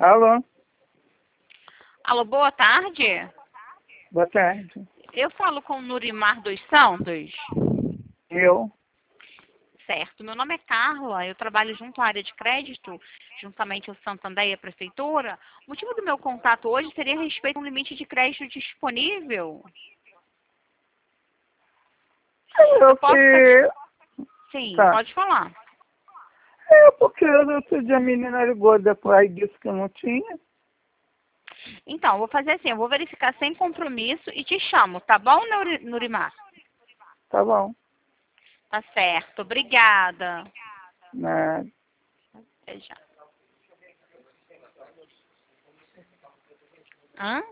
Alô? Alô, boa tarde. Boa tarde. Eu falo com o Nurimar dos Santos. Eu? Certo. Meu nome é Carla, eu trabalho junto à área de crédito, juntamente ao Santander e à Prefeitura. O motivo do meu contato hoje seria a respeito de um limite de crédito disponível. Eu Posso que... Sim, Tá. pode falar. É porque outro dia a menina ligou depois e disse que não tinha. Então, eu vou fazer assim, eu vou verificar sem compromisso e te chamo, tá bom, Nurimar? Tá bom. Tá certo, obrigada. Né? Até já. Hã?